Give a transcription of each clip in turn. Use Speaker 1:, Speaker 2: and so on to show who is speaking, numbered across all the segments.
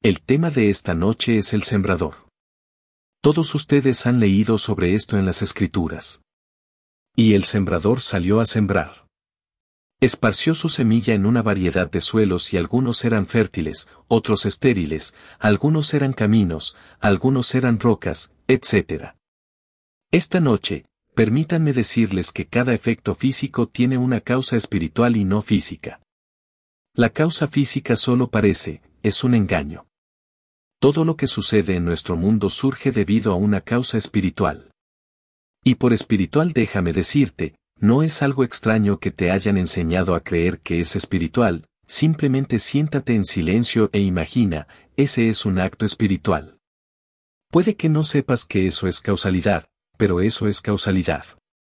Speaker 1: El tema de esta noche es el sembrador. Todos ustedes han leído sobre esto en las Escrituras. Y el sembrador salió a sembrar. Esparció su semilla en una variedad de suelos y algunos eran fértiles, otros estériles, algunos eran caminos, algunos eran rocas, etc. Esta noche, permítanme decirles que cada efecto físico tiene una causa espiritual y no física. La causa física solo parece, es un engaño. Todo lo que sucede en nuestro mundo surge debido a una causa espiritual. Y por espiritual déjame decirte, no es algo extraño que te hayan enseñado a creer que es espiritual, simplemente siéntate en silencio e imagina, ese es un acto espiritual. Puede que no sepas que eso es causalidad, pero eso es causalidad.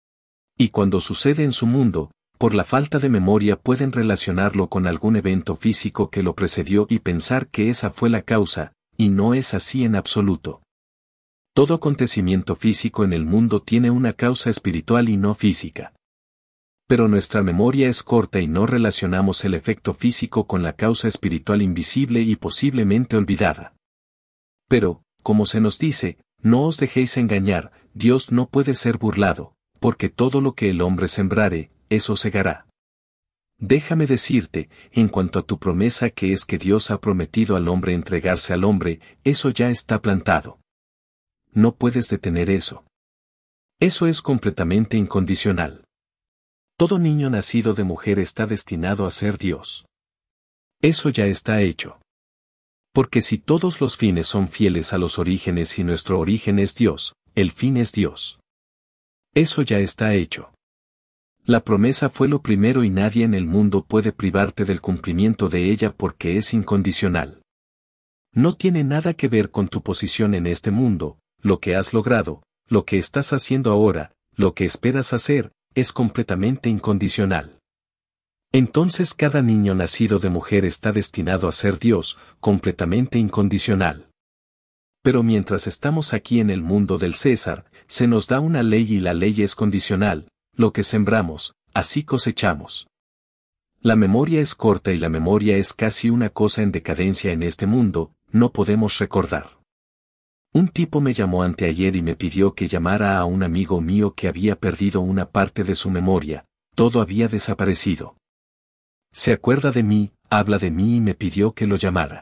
Speaker 1: Y cuando sucede en su mundo, por la falta de memoria pueden relacionarlo con algún evento físico que lo precedió y pensar que esa fue la causa, y no es así en absoluto. Todo acontecimiento físico en el mundo tiene una causa espiritual y no física. Pero nuestra memoria es corta y no relacionamos el efecto físico con la causa espiritual invisible y posiblemente olvidada. Pero, como se nos dice, no os dejéis engañar, Dios no puede ser burlado, porque todo lo que el hombre sembrare, eso segará. Déjame decirte, en cuanto a tu promesa que es que Dios ha prometido al hombre entregarse al hombre, eso ya está plantado. No puedes detener eso. Eso es completamente incondicional. Todo niño nacido de mujer está destinado a ser Dios. Eso ya está hecho. Porque si todos los fines son fieles a los orígenes y nuestro origen es Dios, el fin es Dios. Eso ya está hecho. La promesa fue lo primero y nadie en el mundo puede privarte del cumplimiento de ella porque es incondicional. No tiene nada que ver con tu posición en este mundo, lo que has logrado, lo que estás haciendo ahora, lo que esperas hacer, es completamente incondicional. Entonces cada niño nacido de mujer está destinado a ser Dios, completamente incondicional. Pero mientras estamos aquí en el mundo del César, se nos da una ley y la ley es condicional. Lo que sembramos, así cosechamos. La memoria es corta y la memoria es casi una cosa en decadencia en este mundo, no podemos recordar. Un tipo me llamó anteayer y me pidió que llamara a un amigo mío que había perdido una parte de su memoria, todo había desaparecido. Se acuerda de mí, habla de mí y me pidió que lo llamara.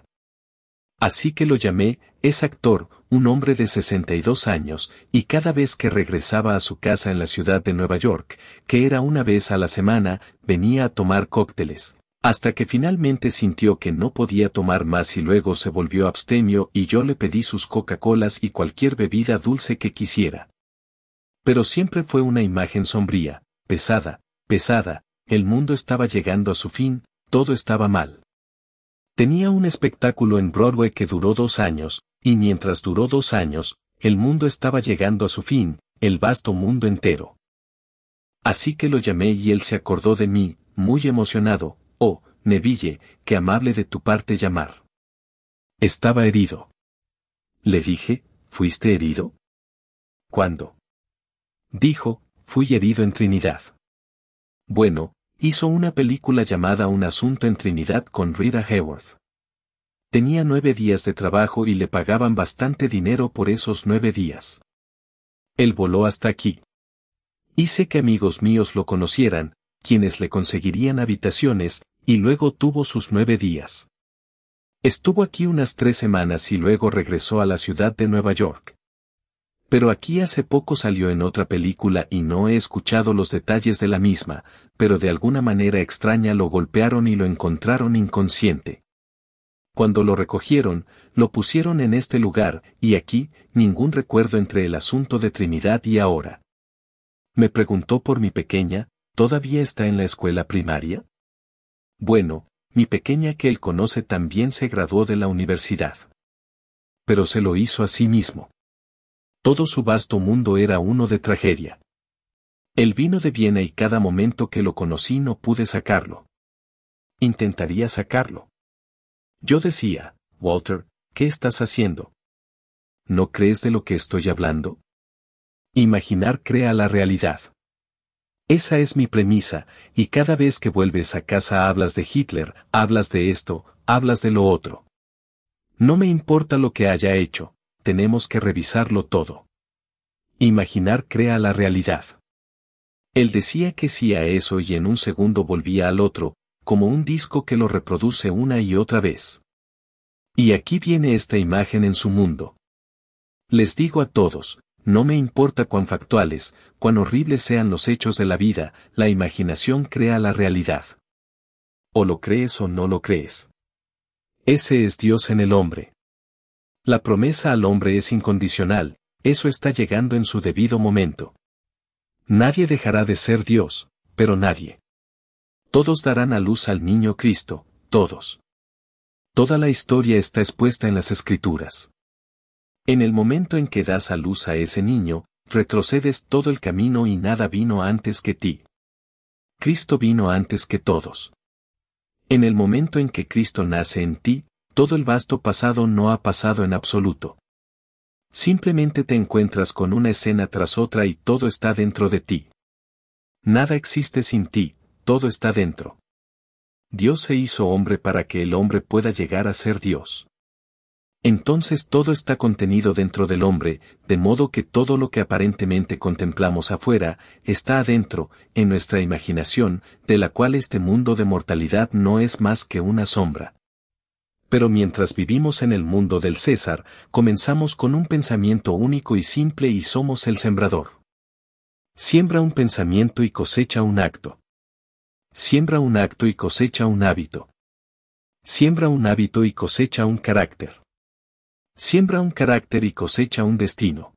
Speaker 1: Así que lo llamé, es actor, un hombre de 62 años, y cada vez que regresaba a su casa en la ciudad de Nueva York, que era una vez a la semana, venía a tomar cócteles, hasta que finalmente sintió que no podía tomar más y luego se volvió abstemio y yo le pedí sus Coca-Colas y cualquier bebida dulce que quisiera. Pero siempre fue una imagen sombría, pesada, el mundo estaba llegando a su fin, todo estaba mal. Tenía un espectáculo en Broadway que duró 2 años, y mientras duró 2 años, el mundo estaba llegando a su fin, el vasto mundo entero. Así que lo llamé y él se acordó de mí, muy emocionado. Oh, Neville, qué amable de tu parte llamar. Estaba herido. Le dije, ¿fuiste herido? ¿Cuándo? Dijo, fui herido en Trinidad. Bueno, hizo una película llamada Un asunto en Trinidad con Rita Hayworth. Tenía 9 días de trabajo y le pagaban bastante dinero por esos 9 días. Él voló hasta aquí. Hice que amigos míos lo conocieran, quienes le conseguirían habitaciones, y luego tuvo sus 9 días. Estuvo aquí unas 3 semanas y luego regresó a la ciudad de Nueva York. Pero aquí hace poco salió en otra película y no he escuchado los detalles de la misma, pero de alguna manera extraña lo golpearon y lo encontraron inconsciente. Cuando lo recogieron, lo pusieron en este lugar, y aquí, ningún recuerdo entre el asunto de Trinidad y ahora. Me preguntó por mi pequeña, ¿todavía está en la escuela primaria? Bueno, mi pequeña que él conoce también se graduó de la universidad. Pero se lo hizo a sí mismo. Todo su vasto mundo era uno de tragedia. Él vino de Viena y cada momento que lo conocí no pude sacarlo. Intentaría sacarlo. Yo decía, Walter, ¿qué estás haciendo? ¿No crees de lo que estoy hablando? Imaginar crea la realidad. Esa es mi premisa, y cada vez que vuelves a casa hablas de Hitler, hablas de esto, hablas de lo otro. No me importa lo que haya hecho, tenemos que revisarlo todo. Imaginar crea la realidad. Él decía que sí a eso y en un segundo volvía al otro, como un disco que lo reproduce una y otra vez. Y aquí viene esta imagen en su mundo. Les digo a todos, no me importa cuán factuales, cuán horribles sean los hechos de la vida, la imaginación crea la realidad. O lo crees o no lo crees. Ese es Dios en el hombre. La promesa al hombre es incondicional, eso está llegando en su debido momento. Nadie dejará de ser Dios, pero nadie. Todos darán a luz al niño Cristo, todos. Toda la historia está expuesta en las Escrituras. En el momento en que das a luz a ese niño, retrocedes todo el camino y nada vino antes que ti. Cristo vino antes que todos. En el momento en que Cristo nace en ti, todo el vasto pasado no ha pasado en absoluto. Simplemente te encuentras con una escena tras otra y todo está dentro de ti. Nada existe sin ti, todo está dentro. Dios se hizo hombre para que el hombre pueda llegar a ser Dios. Entonces todo está contenido dentro del hombre, de modo que todo lo que aparentemente contemplamos afuera, está adentro, en nuestra imaginación, de la cual este mundo de mortalidad no es más que una sombra. Pero mientras vivimos en el mundo del César, comenzamos con un pensamiento único y simple y somos el sembrador. Siembra un pensamiento y cosecha un acto. Siembra un acto y cosecha un hábito. Siembra un hábito y cosecha un carácter. Siembra un carácter y cosecha un destino.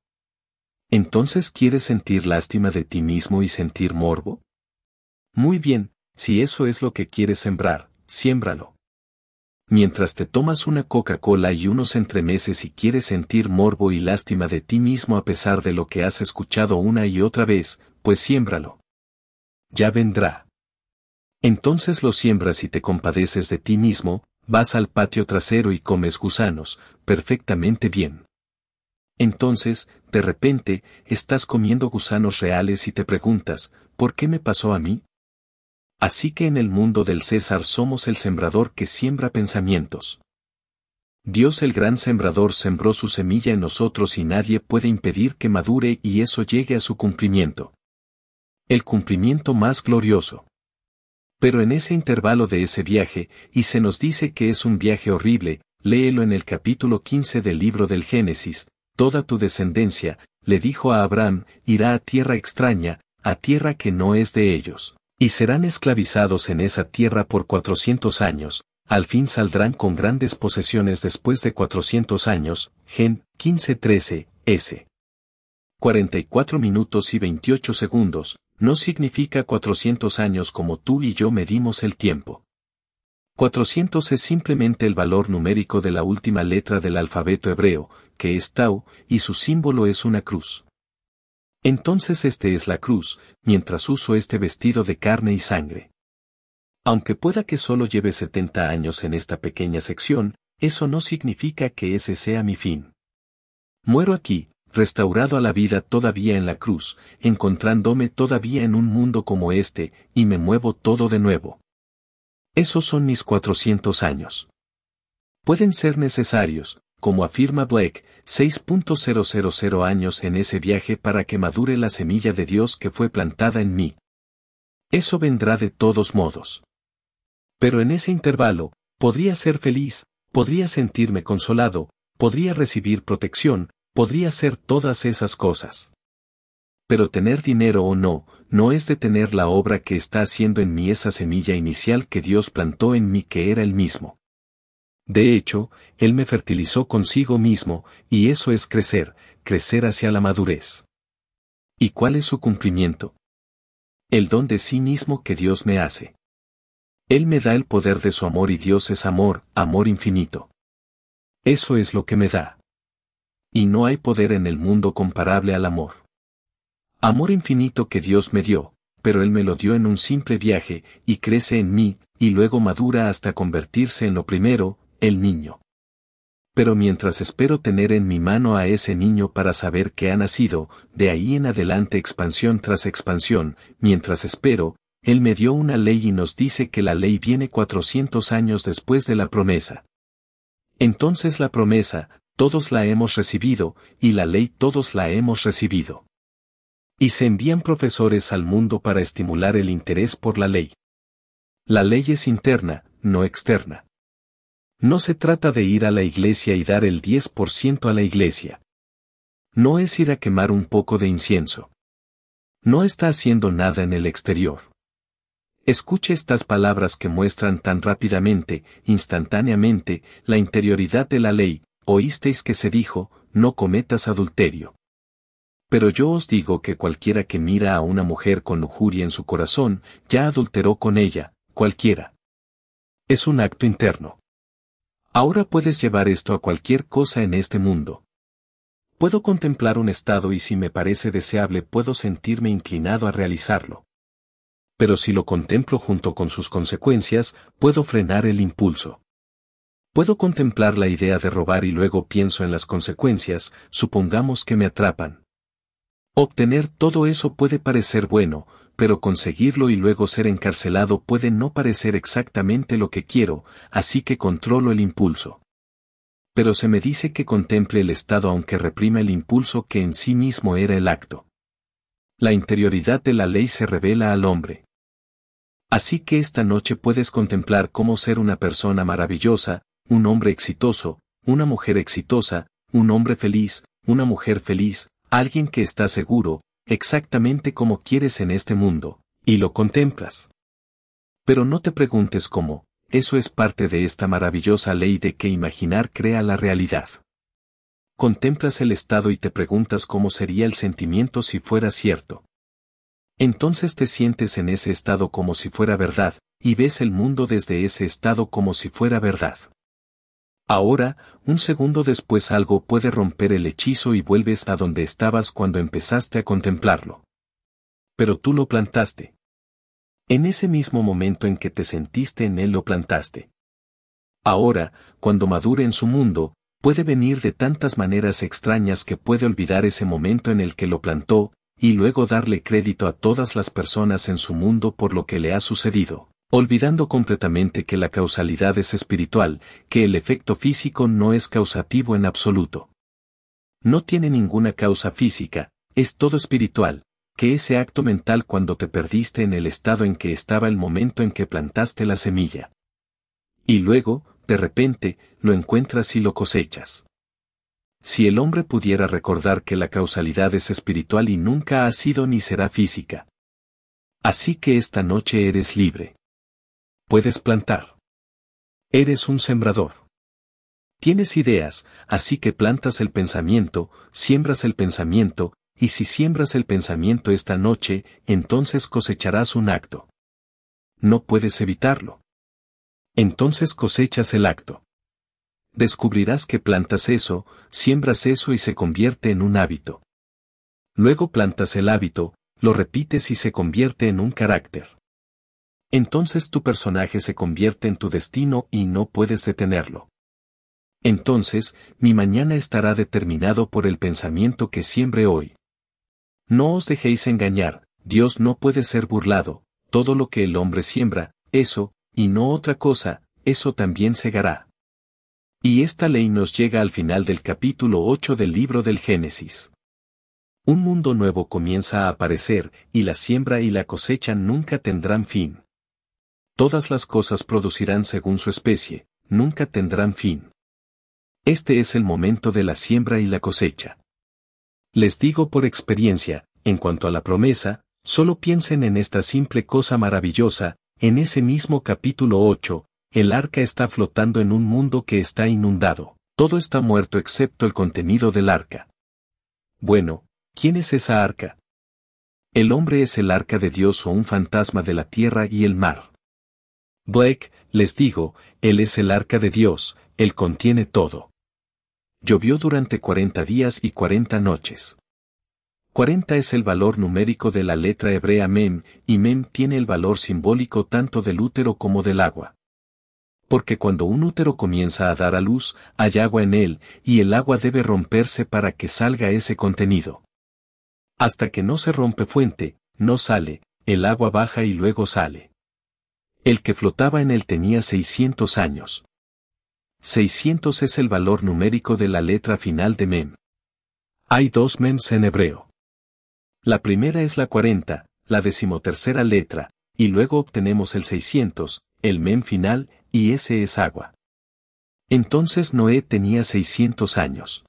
Speaker 1: ¿Entonces quieres sentir lástima de ti mismo y sentir morbo? Muy bien, si eso es lo que quieres sembrar, siémbralo. Mientras te tomas una Coca-Cola y unos entremeses y quieres sentir morbo y lástima de ti mismo a pesar de lo que has escuchado una y otra vez, pues siémbralo. Ya vendrá. Entonces lo siembras y te compadeces de ti mismo, vas al patio trasero y comes gusanos, perfectamente bien. Entonces, de repente, estás comiendo gusanos reales y te preguntas, ¿por qué me pasó a mí? Así que en el mundo del César somos el sembrador que siembra pensamientos. Dios el gran sembrador sembró su semilla en nosotros y nadie puede impedir que madure y eso llegue a su cumplimiento. El cumplimiento más glorioso. Pero en ese intervalo de ese viaje, y se nos dice que es un viaje horrible, léelo en el capítulo 15 del libro del Génesis, toda tu descendencia, le dijo a Abraham, irá a tierra extraña, a tierra que no es de ellos, y serán esclavizados en esa tierra por 400 años, al fin saldrán con grandes posesiones después de 400 años, Gen. 15:13, s. 44 minutos y 28 segundos, no significa 400 años como tú y yo medimos el tiempo. 400 es simplemente el valor numérico de la última letra del alfabeto hebreo, que es Tau, y su símbolo es una cruz. Entonces este es la cruz, mientras uso este vestido de carne y sangre. Aunque pueda que solo lleve 70 años en esta pequeña sección, eso no significa que ese sea mi fin. Muero aquí, restaurado a la vida todavía en la cruz, encontrándome todavía en un mundo como este, y me muevo todo de nuevo. Esos son mis 400 años. Pueden ser necesarios, como afirma Blake, 6.000 años en ese viaje para que madure la semilla de Dios que fue plantada en mí. Eso vendrá de todos modos. Pero en ese intervalo, podría ser feliz, podría sentirme consolado, podría recibir protección, podría ser todas esas cosas. Pero tener dinero o no, no es detener la obra que está haciendo en mí esa semilla inicial que Dios plantó en mí que era Él mismo. De hecho, Él me fertilizó consigo mismo, y eso es crecer, crecer hacia la madurez. ¿Y cuál es su cumplimiento? El don de sí mismo que Dios me hace. Él me da el poder de su amor y Dios es amor, amor infinito. Eso es lo que me da. Y no hay poder en el mundo comparable al amor. Amor infinito que Dios me dio, pero Él me lo dio en un simple viaje, y crece en mí, y luego madura hasta convertirse en lo primero, el niño. Pero mientras espero tener en mi mano a ese niño para saber que ha nacido, de ahí en adelante expansión tras expansión, mientras espero, Él me dio una ley y nos dice que la ley viene 400 años después de la promesa. Entonces la promesa, todos la hemos recibido, y la ley todos la hemos recibido. Y se envían profesores al mundo para estimular el interés por la ley. La ley es interna, no externa. No se trata de ir a la iglesia y dar el 10% a la iglesia. No es ir a quemar un poco de incienso. No está haciendo nada en el exterior. Escuche estas palabras que muestran tan rápidamente, instantáneamente, la interioridad de la ley. Oísteis que se dijo, no cometas adulterio. Pero yo os digo que cualquiera que mira a una mujer con lujuria en su corazón, ya adulteró con ella, cualquiera. Es un acto interno. Ahora puedes llevar esto a cualquier cosa en este mundo. Puedo contemplar un estado y si me parece deseable puedo sentirme inclinado a realizarlo. Pero si lo contemplo junto con sus consecuencias, puedo frenar el impulso. Puedo contemplar la idea de robar y luego pienso en las consecuencias, supongamos que me atrapan. Obtener todo eso puede parecer bueno, pero conseguirlo y luego ser encarcelado puede no parecer exactamente lo que quiero, así que controlo el impulso. Pero se me dice que contemple el estado aunque reprima el impulso que en sí mismo era el acto. La interioridad de la ley se revela al hombre. Así que esta noche puedes contemplar cómo ser una persona maravillosa, un hombre exitoso, una mujer exitosa, un hombre feliz, una mujer feliz, alguien que está seguro, exactamente como quieres en este mundo, y lo contemplas. Pero no te preguntes cómo, eso es parte de esta maravillosa ley de que imaginar crea la realidad. Contemplas el estado y te preguntas cómo sería el sentimiento si fuera cierto. Entonces te sientes en ese estado como si fuera verdad, y ves el mundo desde ese estado como si fuera verdad. Ahora, un segundo después algo puede romper el hechizo y vuelves a donde estabas cuando empezaste a contemplarlo. Pero tú lo plantaste. En ese mismo momento en que te sentiste en él lo plantaste. Ahora, cuando madure en su mundo, puede venir de tantas maneras extrañas que puede olvidar ese momento en el que lo plantó, y luego darle crédito a todas las personas en su mundo por lo que le ha sucedido. Olvidando completamente que la causalidad es espiritual, que el efecto físico no es causativo en absoluto. No tiene ninguna causa física, es todo espiritual, que ese acto mental cuando te perdiste en el estado en que estaba el momento en que plantaste la semilla. Y luego, de repente, lo encuentras y lo cosechas. Si el hombre pudiera recordar que la causalidad es espiritual y nunca ha sido ni será física. Así que esta noche eres libre. Puedes plantar. Eres un sembrador. Tienes ideas, así que plantas el pensamiento, siembras el pensamiento, y si siembras el pensamiento esta noche, entonces cosecharás un acto. No puedes evitarlo. Entonces cosechas el acto. Descubrirás que plantas eso, siembras eso y se convierte en un hábito. Luego plantas el hábito, lo repites y se convierte en un carácter. Entonces tu personaje se convierte en tu destino y no puedes detenerlo. Entonces, mi mañana estará determinado por el pensamiento que siembre hoy. No os dejéis engañar, Dios no puede ser burlado, todo lo que el hombre siembra, eso, y no otra cosa, eso también segará. Y esta ley nos llega al final del capítulo 8 del libro del Génesis. Un mundo nuevo comienza a aparecer, y la siembra y la cosecha nunca tendrán fin. Todas las cosas producirán según su especie, nunca tendrán fin. Este es el momento de la siembra y la cosecha. Les digo por experiencia, en cuanto a la promesa, solo piensen en esta simple cosa maravillosa, en ese mismo capítulo 8, el arca está flotando en un mundo que está inundado, todo está muerto excepto el contenido del arca. Bueno, ¿quién es esa arca? El hombre es el arca de Dios o un fantasma de la tierra y el mar. Blake, les digo, él es el arca de Dios, él contiene todo. Llovió durante 40 días y 40 noches. 40 es el valor numérico de la letra hebrea mem, y mem tiene el valor simbólico tanto del útero como del agua. Porque cuando un útero comienza a dar a luz, hay agua en él, y el agua debe romperse para que salga ese contenido. Hasta que no se rompe fuente, no sale, el agua baja y luego sale. El que flotaba en él tenía 600 años. 600 es el valor numérico de la letra final de mem. Hay dos mems en hebreo. La primera es la 40, la 13ª letra, y luego obtenemos el 600, el mem final, y ese es agua. Entonces Noé tenía 600 años.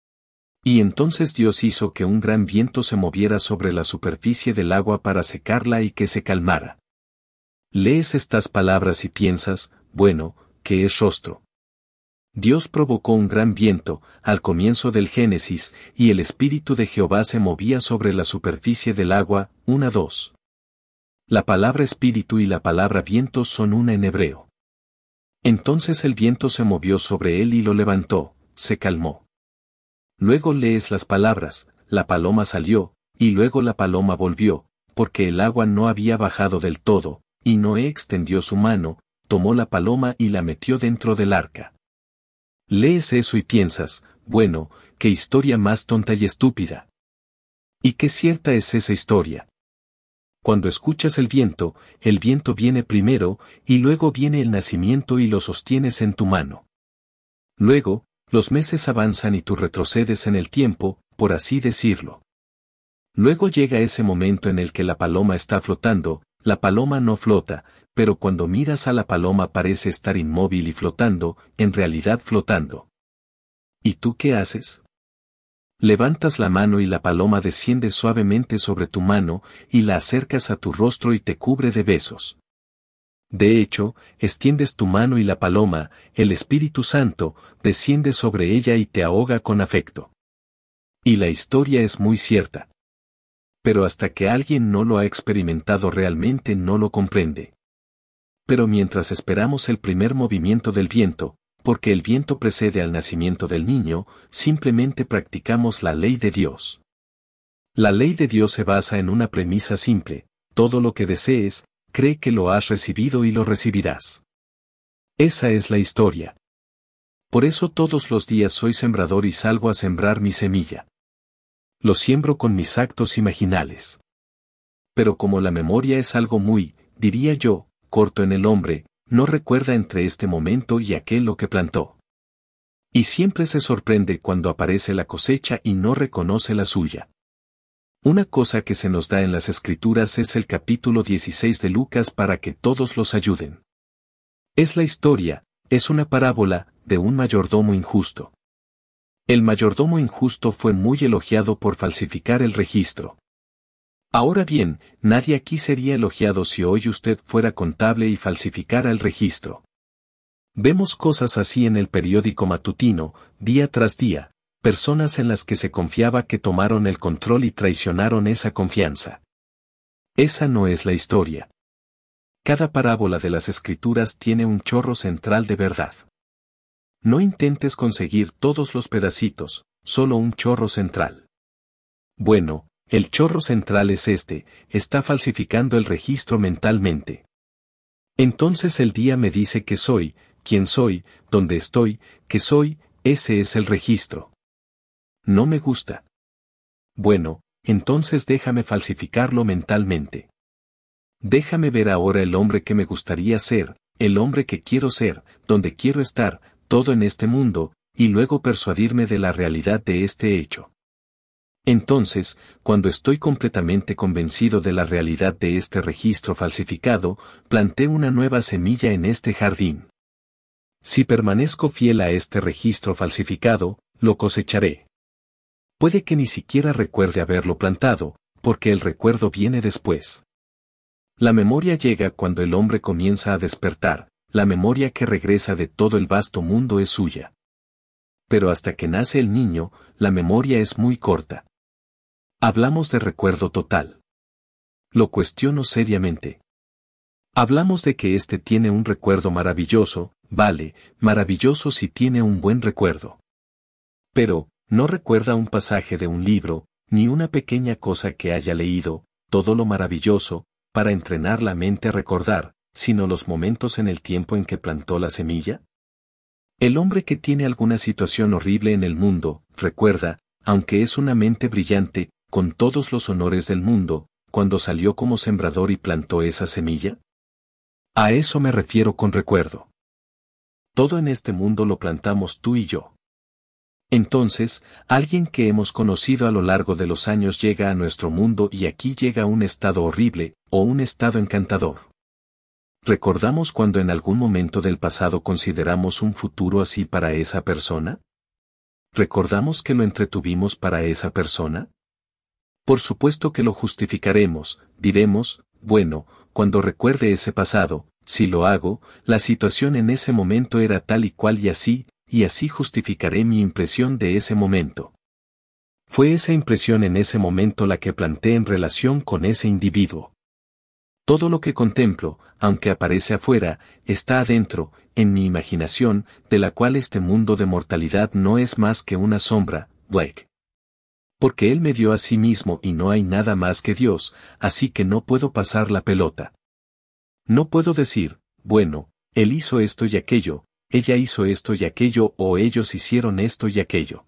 Speaker 1: Y entonces Dios hizo que un gran viento se moviera sobre la superficie del agua para secarla y que se calmara. Lees estas palabras y piensas, bueno, ¿qué es rostro? Dios provocó un gran viento, al comienzo del Génesis, y el Espíritu de Jehová se movía sobre la superficie del agua, 1-2. La palabra espíritu y la palabra viento son una en hebreo. Entonces el viento se movió sobre él y lo levantó, se calmó. Luego lees las palabras, la paloma salió, y luego la paloma volvió, porque el agua no había bajado del todo, y Noé extendió su mano, tomó la paloma y la metió dentro del arca. Lees eso y piensas, bueno, qué historia más tonta y estúpida. ¿Y qué cierta es esa historia? Cuando escuchas el viento viene primero, y luego viene el nacimiento y lo sostienes en tu mano. Luego, los meses avanzan y tú retrocedes en el tiempo, por así decirlo. Luego llega ese momento en el que la paloma está flotando, la paloma no flota, pero cuando miras a la paloma parece estar inmóvil y flotando, en realidad flotando. ¿Y tú qué haces? Levantas la mano y la paloma desciende suavemente sobre tu mano, y la acercas a tu rostro y te cubre de besos. De hecho, extiendes tu mano y la paloma, el Espíritu Santo, desciende sobre ella y te ahoga con afecto. Y la historia es muy cierta. Pero hasta que alguien no lo ha experimentado realmente no lo comprende. Pero mientras esperamos el primer movimiento del viento, porque el viento precede al nacimiento del niño, simplemente practicamos la ley de Dios. La ley de Dios se basa en una premisa simple: todo lo que desees, cree que lo has recibido y lo recibirás. Esa es la historia. Por eso todos los días soy sembrador y salgo a sembrar mi semilla. Lo siembro con mis actos imaginales. Pero como la memoria es algo muy, diría yo, corto en el hombre, no recuerda entre este momento y aquel lo que plantó. Y siempre se sorprende cuando aparece la cosecha y no reconoce la suya. Una cosa que se nos da en las Escrituras es el capítulo 16 de Lucas para que todos los ayuden. Es la historia, es una parábola, de un mayordomo injusto. El mayordomo injusto fue muy elogiado por falsificar el registro. Ahora bien, nadie aquí sería elogiado si hoy usted fuera contable y falsificara el registro. Vemos cosas así en el periódico matutino, día tras día, personas en las que se confiaba que tomaron el control y traicionaron esa confianza. Esa no es la historia. Cada parábola de las Escrituras tiene un chorro central de verdad. No intentes conseguir todos los pedacitos, solo un chorro central. Bueno, el chorro central es este: está falsificando el registro mentalmente. Entonces el día me dice que soy, quién soy, dónde estoy, qué soy, ese es el registro. No me gusta. Bueno, entonces déjame falsificarlo mentalmente. Déjame ver ahora el hombre que me gustaría ser, el hombre que quiero ser, donde quiero estar, todo en este mundo, y luego persuadirme de la realidad de este hecho. Entonces, cuando estoy completamente convencido de la realidad de este registro falsificado, planté una nueva semilla en este jardín. Si permanezco fiel a este registro falsificado, lo cosecharé. Puede que ni siquiera recuerde haberlo plantado, porque el recuerdo viene después. La memoria llega cuando el hombre comienza a despertar, la memoria que regresa de todo el vasto mundo es suya. Pero hasta que nace el niño, la memoria es muy corta. Hablamos de recuerdo total. Lo cuestiono seriamente. Hablamos de que éste tiene un recuerdo maravilloso, vale, maravilloso si tiene un buen recuerdo. Pero, no recuerda un pasaje de un libro, ni una pequeña cosa que haya leído, todo lo maravilloso, para entrenar la mente a recordar, sino los momentos en el tiempo en que plantó la semilla. El hombre que tiene alguna situación horrible en el mundo, recuerda, aunque es una mente brillante, con todos los honores del mundo, cuando salió como sembrador y plantó esa semilla. A eso me refiero con recuerdo. Todo en este mundo lo plantamos tú y yo. Entonces, alguien que hemos conocido a lo largo de los años llega a nuestro mundo y aquí llega un estado horrible, o un estado encantador. ¿Recordamos cuando en algún momento del pasado consideramos un futuro así para esa persona? ¿Recordamos que lo entretuvimos para esa persona? Por supuesto que lo justificaremos, diremos, bueno, cuando recuerde ese pasado, si lo hago, la situación en ese momento era tal y cual y así justificaré mi impresión de ese momento. Fue esa impresión en ese momento la que planté en relación con ese individuo. Todo lo que contemplo, aunque aparece afuera, está adentro, en mi imaginación, de la cual este mundo de mortalidad no es más que una sombra, Blake. Porque Él me dio a sí mismo y no hay nada más que Dios, así que no puedo pasar la pelota. No puedo decir, bueno, Él hizo esto y aquello, ella hizo esto y aquello o ellos hicieron esto y aquello.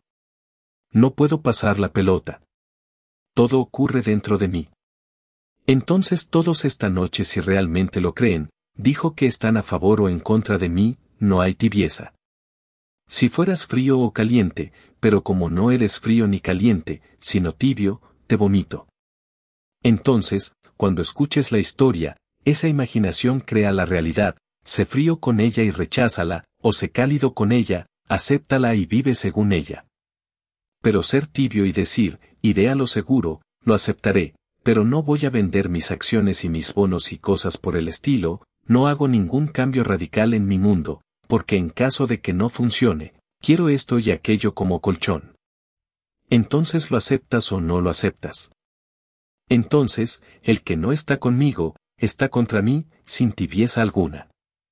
Speaker 1: No puedo pasar la pelota. Todo ocurre dentro de mí. Entonces todos esta noche si realmente lo creen, dijo que están a favor o en contra de mí, no hay tibieza. Si fueras frío o caliente, pero como no eres frío ni caliente, sino tibio, te vomito. Entonces, cuando escuches la historia, esa imaginación crea la realidad, sé frío con ella y recházala, o sé cálido con ella, acéptala y vive según ella. Pero ser tibio y decir, iré a lo seguro, lo aceptaré, pero no voy a vender mis acciones y mis bonos y cosas por el estilo, no hago ningún cambio radical en mi mundo, porque en caso de que no funcione, quiero esto y aquello como colchón. Entonces lo aceptas o no lo aceptas. Entonces, el que no está conmigo, está contra mí, sin tibieza alguna.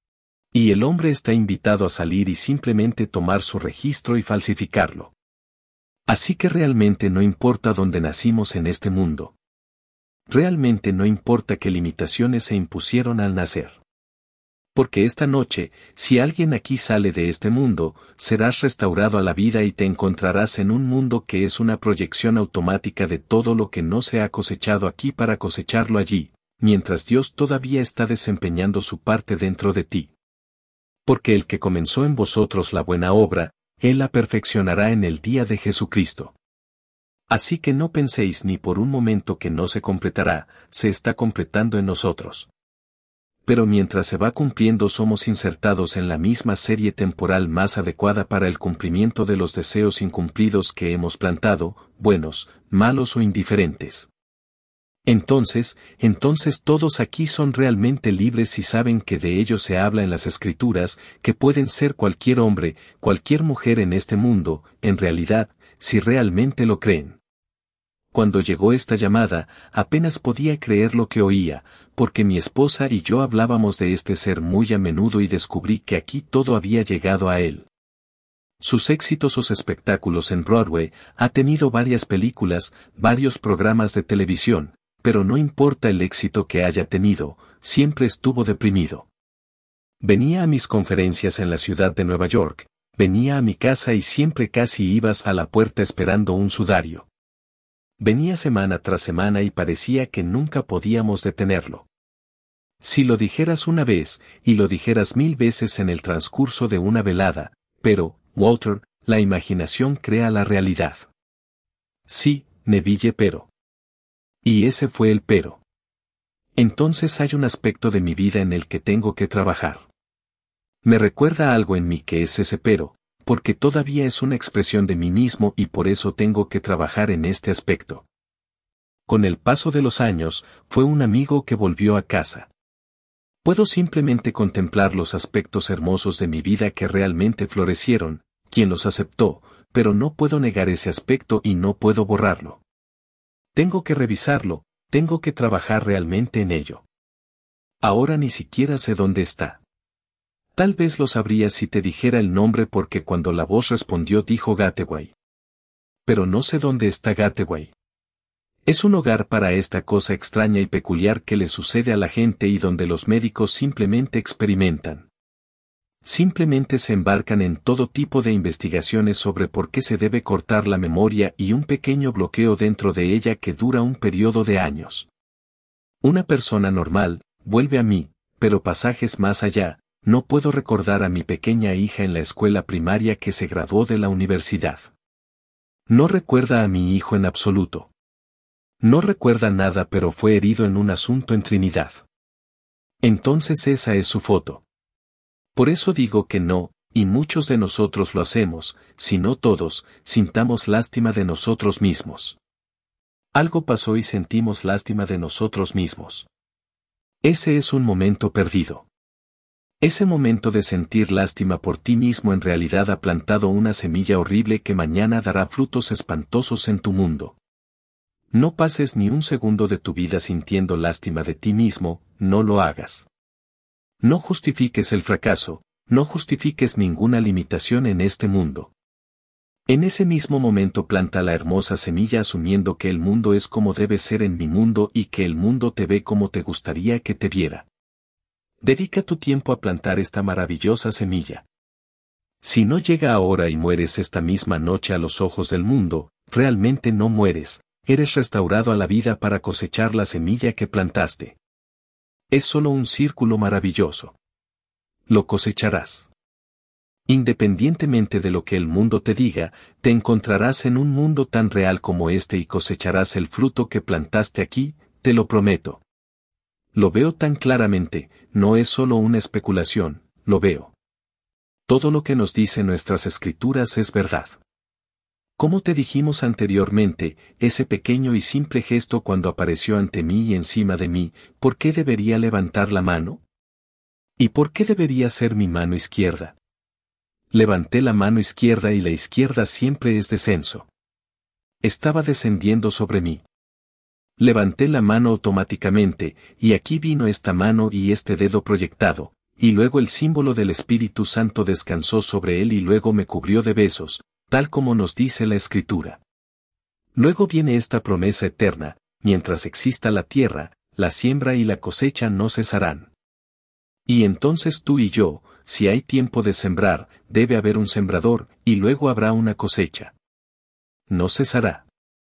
Speaker 1: Y el hombre está invitado a salir y simplemente tomar su registro y falsificarlo. Así que realmente no importa dónde nacimos en este mundo. Realmente no importa qué limitaciones se impusieron al nacer. Porque esta noche, si alguien aquí sale de este mundo, serás restaurado a la vida y te encontrarás en un mundo que es una proyección automática de todo lo que no se ha cosechado aquí para cosecharlo allí, mientras Dios todavía está desempeñando su parte dentro de ti. Porque el que comenzó en vosotros la buena obra, Él la perfeccionará en el día de Jesucristo. Así que no penséis ni por un momento que no se completará, se está completando en nosotros. Pero mientras se va cumpliendo somos insertados en la misma serie temporal más adecuada para el cumplimiento de los deseos incumplidos que hemos plantado, buenos, malos o indiferentes. Entonces todos aquí son realmente libres y saben que de ellos se habla en las Escrituras, que pueden ser cualquier hombre, cualquier mujer en este mundo, en realidad, si realmente lo creen. Cuando llegó esta llamada, apenas podía creer lo que oía, porque mi esposa y yo hablábamos de este ser muy a menudo y descubrí que aquí todo había llegado a él. Sus exitosos espectáculos en Broadway, ha tenido varias películas, varios programas de televisión, pero no importa el éxito que haya tenido, siempre estuvo deprimido. Venía a mis conferencias en la ciudad de Nueva York, venía a mi casa y siempre casi ibas a la puerta esperando un sudario. Venía semana tras semana y parecía que nunca podíamos detenerlo. Si lo dijeras una vez, y lo dijeras 1000 veces en el transcurso de una velada, pero, Walter, la imaginación crea la realidad. Sí, Neville, pero. Y ese fue el pero. Entonces hay un aspecto de mi vida en el que tengo que trabajar. Me recuerda algo en mí que es ese pero, porque todavía es una expresión de mí mismo y por eso tengo que trabajar en este aspecto. Con el paso de los años, fue un amigo que volvió a casa. Puedo simplemente contemplar los aspectos hermosos de mi vida que realmente florecieron, quien los aceptó, pero no puedo negar ese aspecto y no puedo borrarlo. Tengo que revisarlo, tengo que trabajar realmente en ello. Ahora ni siquiera sé dónde está. Tal vez lo sabrías si te dijera el nombre porque cuando la voz respondió dijo Gateway. Pero no sé dónde está Gateway. Es un hogar para esta cosa extraña y peculiar que le sucede a la gente y donde los médicos simplemente experimentan. Simplemente se embarcan en todo tipo de investigaciones sobre por qué se debe cortar la memoria y un pequeño bloqueo dentro de ella que dura un periodo de años. Una persona normal, vuelve a mí, pero pasajes más allá, no puedo recordar a mi pequeña hija en la escuela primaria que se graduó de la universidad. No recuerda a mi hijo en absoluto. No recuerda nada, pero fue herido en un asunto en Trinidad. Entonces esa es su foto. Por eso digo que no, y muchos de nosotros lo hacemos, si no todos, sintamos lástima de nosotros mismos. Algo pasó y sentimos lástima de nosotros mismos. Ese es un momento perdido. Ese momento de sentir lástima por ti mismo en realidad ha plantado una semilla horrible que mañana dará frutos espantosos en tu mundo. No pases ni un segundo de tu vida sintiendo lástima de ti mismo, no lo hagas. No justifiques el fracaso, no justifiques ninguna limitación en este mundo. En ese mismo momento planta la hermosa semilla asumiendo que el mundo es como debe ser en mi mundo y que el mundo te ve como te gustaría que te viera. Dedica tu tiempo a plantar esta maravillosa semilla. Si no llega ahora y mueres esta misma noche a los ojos del mundo, realmente no mueres, eres restaurado a la vida para cosechar la semilla que plantaste. Es solo un círculo maravilloso. Lo cosecharás. Independientemente de lo que el mundo te diga, te encontrarás en un mundo tan real como este y cosecharás el fruto que plantaste aquí, te lo prometo. Lo veo tan claramente, no es solo una especulación, lo veo. Todo lo que nos dicen nuestras escrituras es verdad. Como te dijimos anteriormente, ese pequeño y simple gesto cuando apareció ante mí y encima de mí, ¿por qué debería levantar la mano? ¿Y por qué debería ser mi mano izquierda? Levanté la mano izquierda y la izquierda siempre es descenso. Estaba descendiendo sobre mí. Levanté la mano automáticamente, y aquí vino esta mano y este dedo proyectado, y luego el símbolo del Espíritu Santo descansó sobre él y luego me cubrió de besos, tal como nos dice la Escritura. Luego viene esta promesa eterna, mientras exista la tierra, la siembra y la cosecha no cesarán. Y entonces tú y yo, si hay tiempo de sembrar, debe haber un sembrador, y luego habrá una cosecha. No cesará.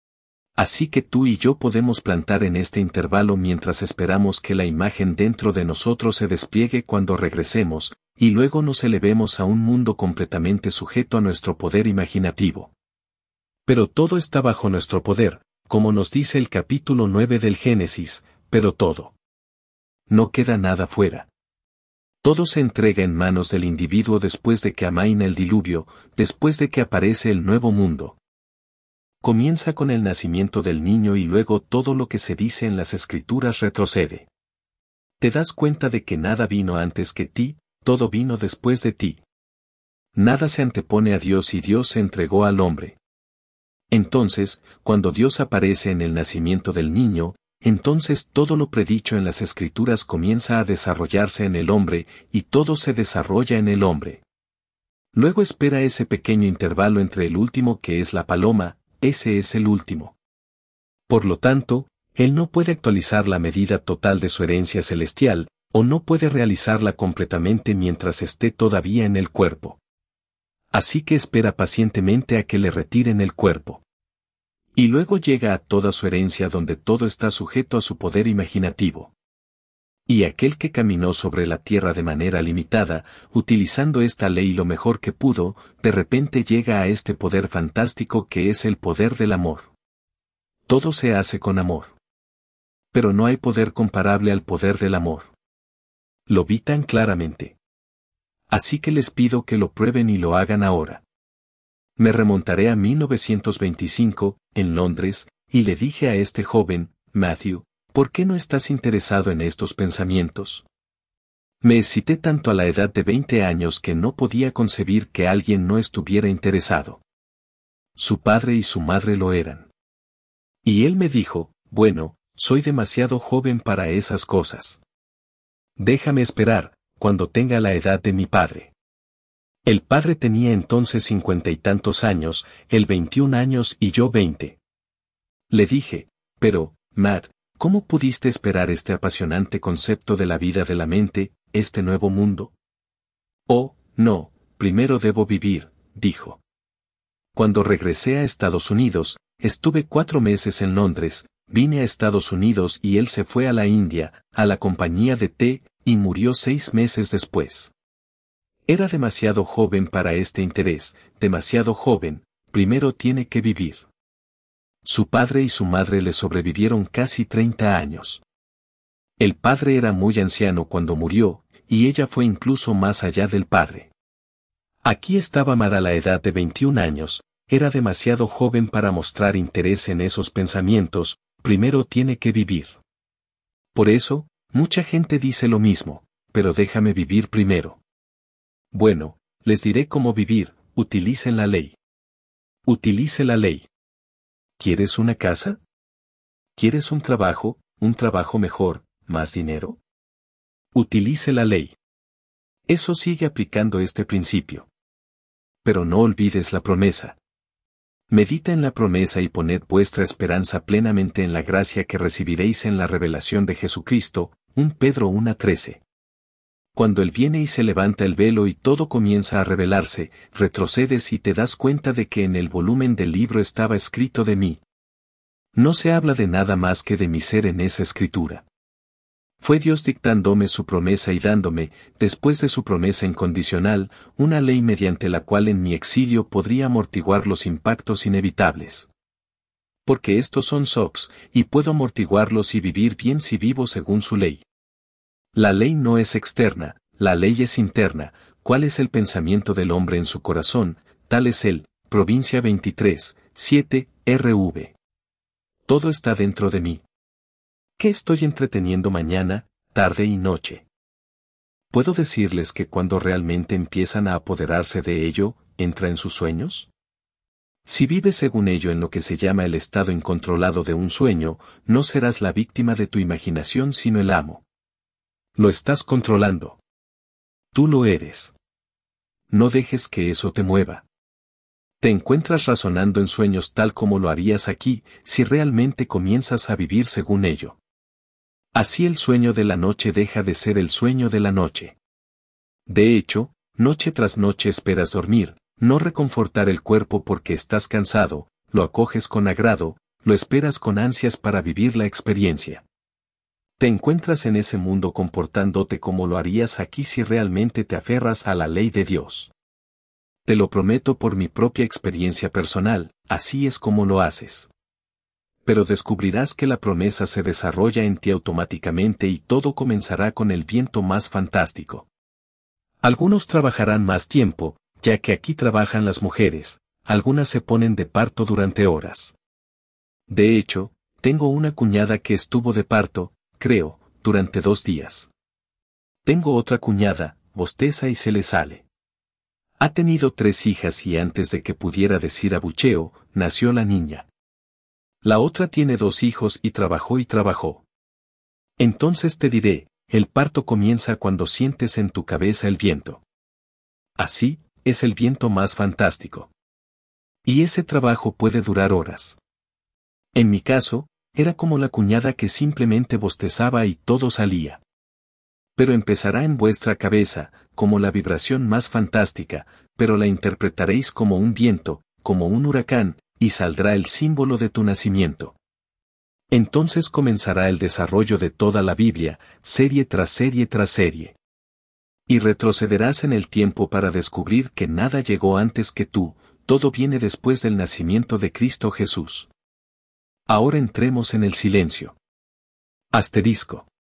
Speaker 1: Así que tú y yo podemos plantar en este intervalo mientras esperamos que la imagen dentro de nosotros se despliegue cuando regresemos, y luego nos elevemos a un mundo completamente sujeto a nuestro poder imaginativo. Pero todo está bajo nuestro poder, como nos dice el capítulo 9 del Génesis, pero todo. No queda nada fuera. Todo se entrega en manos del individuo después de que amaina el diluvio, después de que aparece el nuevo mundo. Comienza con el nacimiento del niño y luego todo lo que se dice en las escrituras retrocede. Te das cuenta de que nada vino antes que ti, todo vino después de ti. Nada se antepone a Dios y Dios se entregó al hombre. Entonces, cuando Dios aparece en el nacimiento del niño, entonces todo lo predicho en las escrituras comienza a desarrollarse en el hombre y todo se desarrolla en el hombre. Luego espera ese pequeño intervalo entre el último que es la paloma, ese es el último. Por lo tanto, él no puede actualizar la medida total de su herencia celestial, o no puede realizarla completamente mientras esté todavía en el cuerpo. Así que espera pacientemente a que le retiren el cuerpo. Y luego llega a toda su herencia donde todo está sujeto a su poder imaginativo. Y aquel que caminó sobre la tierra de manera limitada, utilizando esta ley lo mejor que pudo, de repente llega a este poder fantástico que es el poder del amor. Todo se hace con amor. Pero no hay poder comparable al poder del amor. Lo vi tan claramente. Así que les pido que lo prueben y lo hagan ahora. Me remontaré a 1925, en Londres, y le dije a este joven, Matthew, ¿por qué no estás interesado en estos pensamientos? Me excité tanto a la edad de 20 años que no podía concebir que alguien no estuviera interesado. Su padre y su madre lo eran. Y él me dijo, bueno, soy demasiado joven para esas cosas. Déjame esperar, cuando tenga la edad de mi padre. El padre tenía entonces 50 y tantos años, él 21 años y yo 20. Le dije, pero, Matt, ¿cómo pudiste esperar este apasionante concepto de la vida de la mente, este nuevo mundo? Oh, no, primero debo vivir, dijo. Cuando regresé a Estados Unidos, estuve 4 meses en Londres, vine a Estados Unidos y él se fue a la India, a la compañía de té, y murió 6 meses después. Era demasiado joven para este interés, demasiado joven, primero tiene que vivir. Su padre y su madre le sobrevivieron casi 30 años. El padre era muy anciano cuando murió, y ella fue incluso más allá del padre. Aquí estaba Mara a la edad de 21 años, era demasiado joven para mostrar interés en esos pensamientos, primero tiene que vivir. Por eso, mucha gente dice lo mismo, pero déjame vivir primero. Bueno, les diré cómo vivir, utilicen la ley. Utilice la ley. ¿Quieres una casa? ¿Quieres un trabajo mejor, más dinero? Utilice la ley. Eso sigue aplicando este principio. Pero no olvides la promesa. Medita en la promesa y poned vuestra esperanza plenamente en la gracia que recibiréis en la revelación de Jesucristo, 1 Pedro 1:13. Cuando Él viene y se levanta el velo y todo comienza a revelarse, retrocedes y te das cuenta de que en el volumen del libro estaba escrito de mí. No se habla de nada más que de mi ser en esa escritura. Fue Dios dictándome su promesa y dándome, después de su promesa incondicional, una ley mediante la cual en mi exilio podría amortiguar los impactos inevitables. Porque estos son shocks, y puedo amortiguarlos y vivir bien si vivo según su ley. La ley no es externa, la ley es interna. ¿Cuál es el pensamiento del hombre en su corazón? Tal es él. Provincia 23, 7, RV. Todo está dentro de mí. ¿Qué estoy entreteniendo mañana, tarde y noche? ¿Puedo decirles que cuando realmente empiezan a apoderarse de ello, entra en sus sueños? Si vives según ello en lo que se llama el estado incontrolado de un sueño, no serás la víctima de tu imaginación sino el amo. Lo estás controlando. Tú lo eres. No dejes que eso te mueva. Te encuentras razonando en sueños tal como lo harías aquí, si realmente comienzas a vivir según ello. Así el sueño de la noche deja de ser el sueño de la noche. De hecho, noche tras noche esperas dormir, no reconfortar el cuerpo porque estás cansado, lo acoges con agrado, lo esperas con ansias para vivir la experiencia. Te encuentras en ese mundo comportándote como lo harías aquí si realmente te aferras a la ley de Dios. Te lo prometo por mi propia experiencia personal, así es como lo haces. Pero descubrirás que la promesa se desarrolla en ti automáticamente y todo comenzará con el viento más fantástico. Algunos trabajarán más tiempo, ya que aquí trabajan las mujeres, algunas se ponen de parto durante horas. De hecho, tengo una cuñada que estuvo de parto, creo, durante 2 días. Tengo otra cuñada, bosteza y se le sale. Ha tenido 3 hijas y antes de que pudiera decir abucheo, nació la niña. La otra tiene 2 hijos y trabajó. Entonces te diré, el parto comienza cuando sientes en tu cabeza el viento. Así, es el viento más fantástico. Y ese trabajo puede durar horas. En mi caso, era como la cuñada que simplemente bostezaba y todo salía. Pero empezará en vuestra cabeza, como la vibración más fantástica, pero la interpretaréis como un viento, como un huracán, y saldrá el símbolo de tu nacimiento. Entonces comenzará el desarrollo de toda la Biblia, serie tras serie tras serie. Y retrocederás en el tiempo para descubrir que nada llegó antes que tú, todo viene después del nacimiento de Cristo Jesús. Ahora entremos en el silencio. Asterisco.